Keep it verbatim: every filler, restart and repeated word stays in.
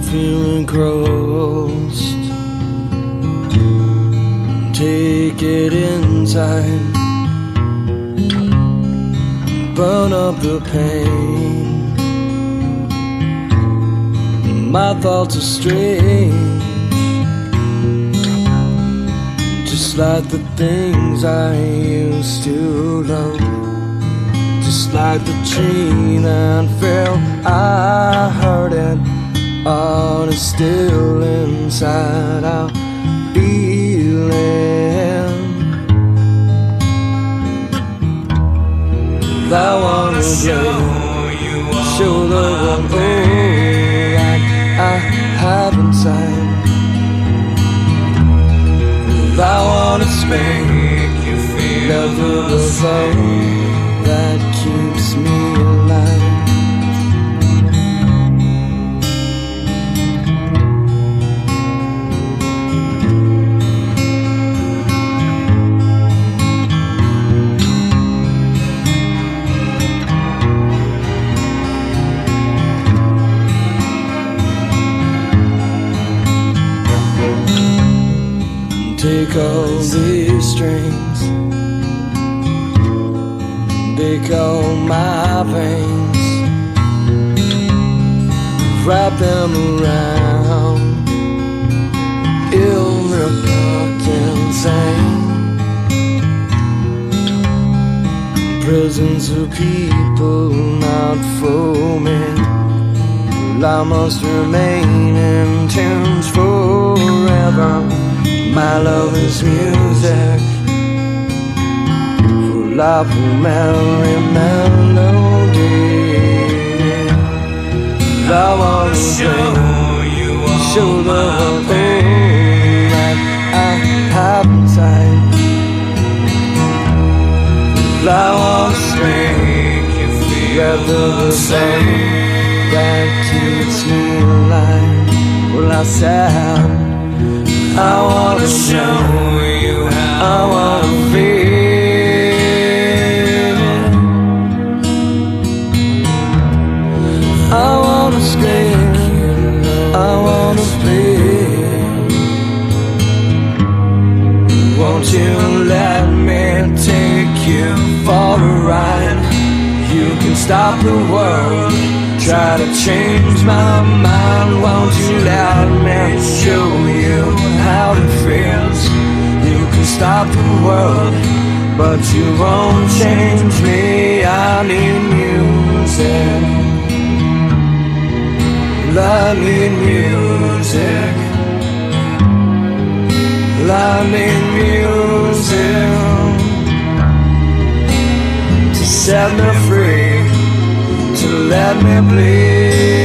feeling crossed. Take it inside, burn up the pain. My thoughts are strange, just like the things I used to love. Just like the tree that fell, I heard it, all is still inside our feeling. I wanna show you show the world all I have inside. I wanna make you feel the same that keeps me alive. Take all these strings, take all my veins, wrap them around ill-reluctant insane. Prisons of people not for me, well, I must remain in tunes forever. My love is music, full of merry melody. I wanna show you, show the world that I have inside. I wanna make you feel the same that keeps me alive. Well, I said I wanna show you how I wanna feel. I wanna scream, I wanna feel. Won't you let me take you for a ride? You can stop the world, try to change my mind. Won't you let me show you how it feels? You can stop the world, but you won't change me. I need music, I need music, I need music to set me free, to let me bleed.